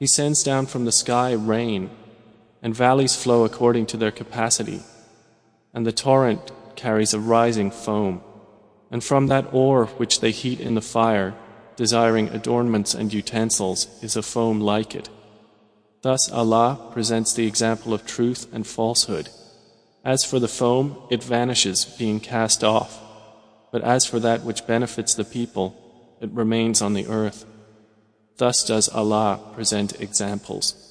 He sends down from the sky rain, and valleys flow according to their capacity, and the torrent carries a rising foam, and from that ore which they heat in the fire, desiring adornments and utensils, is a foam like it. Thus Allah presents the example of truth and falsehood. As for the foam, it vanishes, being cast off, but as for that which benefits the people, it remains on the earth. Thus does Allah present examples.